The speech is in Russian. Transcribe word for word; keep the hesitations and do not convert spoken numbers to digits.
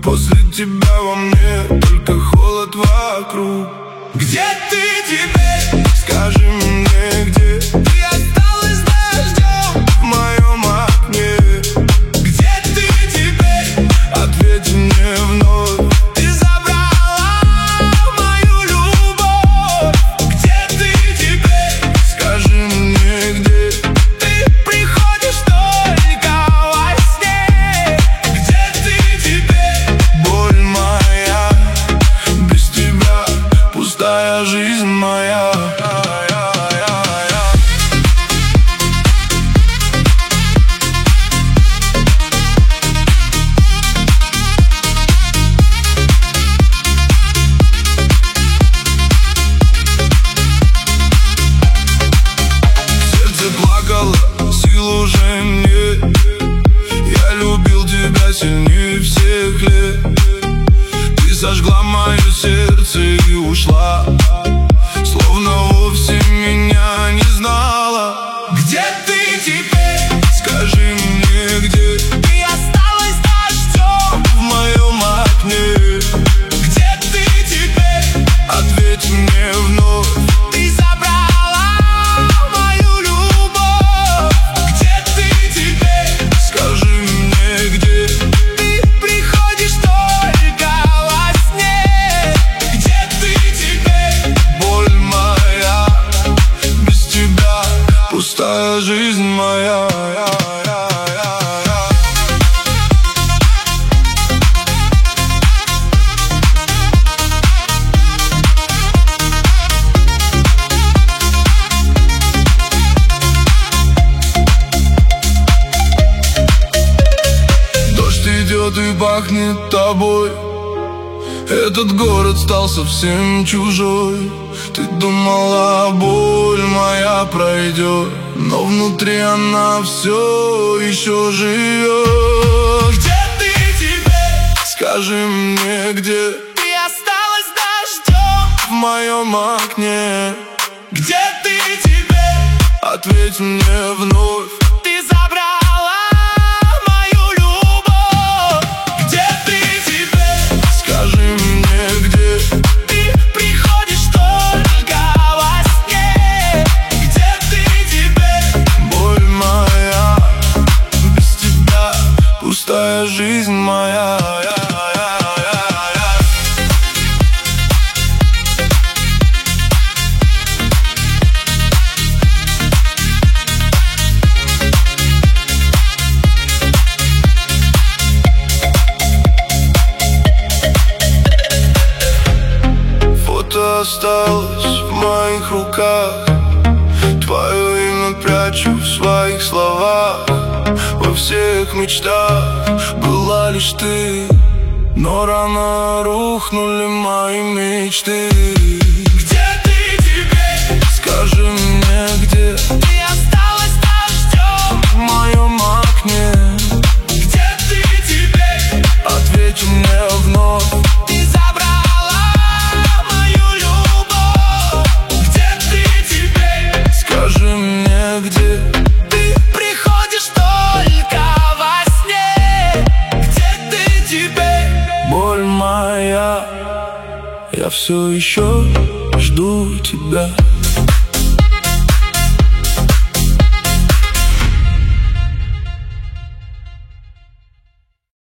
После тебя во мне только холод вокруг. Где ты теперь? Скажи мне, где ты осталась дождем в моем окне? Где ты теперь? Ответь мне вновь. Ты забрала мою любовь. Где ты теперь? Скажи мне, где ты приходишь только во сне? Где ты теперь? Боль моя, без тебя пустая жизнь моя. Сердце плакало, сил уже нет. Я любил тебя сильнее всех лет. Ты сожгла мое сердце и ушла, словно вовсе меня не знала. Где ты теперь? Скажи мне, где ты осталась дождем в моем окне? Где ты теперь? Ответь мне вновь. Ты забрала мою любовь. Где ты теперь? Скажи мне, где ты приходишь только во сне? Где ты теперь? Боль моя, без тебя пустая жизнь моя. Дождь идет и пахнет тобой. Этот город стал совсем чужой. Ты думала, боль моя пройдет, но внутри она все еще живет. Где ты теперь? Скажи мне, где ты осталась дождем в моем окне? Где ты теперь? Ответь мне вновь. Ты забрала мою любовь. Где ты теперь? Скажи мне, где ты приходишь только во сне? Где ты теперь? Боль моя, без тебя пустая жизнь моя. Фото осталось в моих руках. Твое имя прячу в своих словах. Во всех мечтах была лишь ты, но рано рухнули мои мечты. Где ты теперь? Скажи мне, где ты осталась дождем в моем окне? Где ты теперь? Ответь мне вновь. Ты забрала мою любовь. Где ты теперь? Скажи мне, где ты приходишь только во сне? Где ты теперь? Боль моя, я все еще жду тебя.